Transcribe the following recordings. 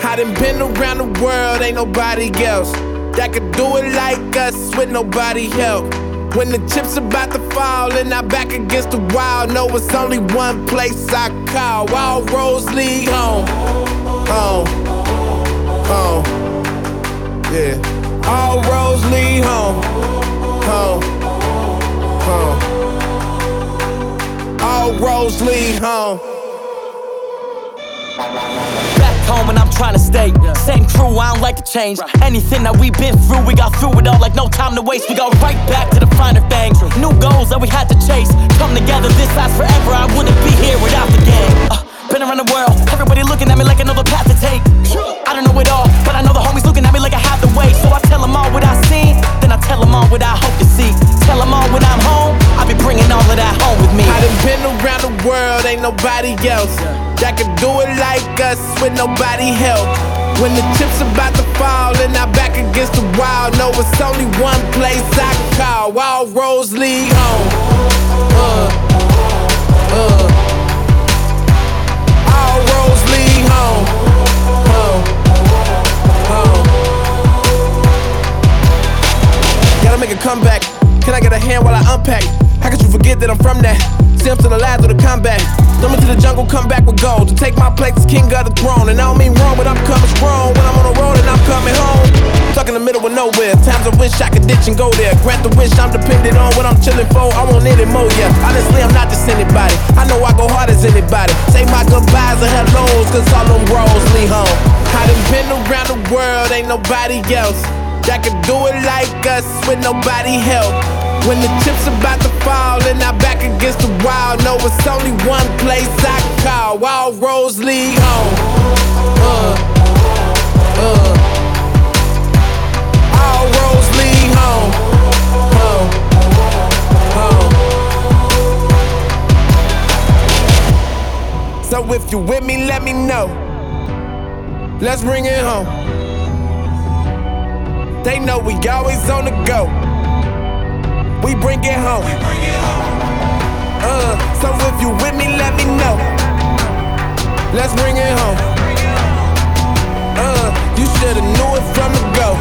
I done been around the world, ain't nobody else that could do it like us with nobody help. When the chips about to fall and I back against the wall, know it's only one place I call. All roads lead home, home, home. Yeah, all roads lead home, home, home. All roads lead home. Back home and I'm trying to stay. Same crew, I don't like to change. Anything that we've been through, we got through it all like no time to waste. We go right back to the finer things. New goals that we had to chase. Come together, this lasts forever. I wouldn't be here without the gang. Been around the world, everybody looking at me like I know the path to take. I don't know it all, but I know the homies looking at me like I have the way. So I tell them all what I seen, then I tell them all what I hope to see. Tell them all when I'm home, I be bringing all of that home with me. I done been around the world, ain't nobody else that could do it like us with nobody help. When the chips about to fall and I back against the wall, know it's only one place I call. All roads lead home. All roads lead home. Gotta make a comeback. Can I get a hand while I unpack? How could you forget that I'm from that? Still to the last of the combat. Throw me to the jungle, come back with gold. To take my place as king of the throne. And I don't mean wrong, but I'm coming strong. When I'm on the road and I'm coming home. Stuck in the middle of nowhere. Times I wish I could ditch and go there. Grant the wish, I'm dependent on what I'm chilling for. I want any more, yeah. Honestly, I'm not just anybody. I know I go hard as anybody. Say my goodbyes and hellos, cause all them roads lead home. I done been around the world, ain't nobody else that could do it like us with nobody help. When the chips about to fall and I back against the wall, know it's only one place I call. All roads lead home. All roads lead home. So if you with me, let me know. Let's bring it home. They know we always on the go. We bring it home. So if you with me, let me know. Let's bring it home. You shoulda knew it from the go.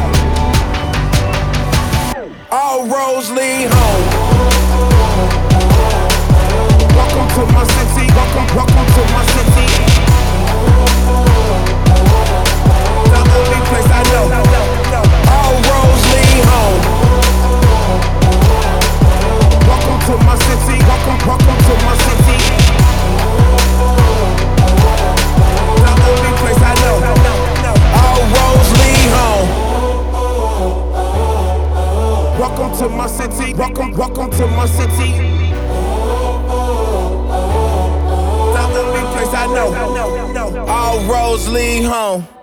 All roads lead home. Welcome to my city. Welcome to my city. The only place I know. All roads lead home. Welcome to my city. Welcome to my city. The only place I know. All roads lead home. Welcome to my city. Welcome to my city. The only place I know. All roads lead home.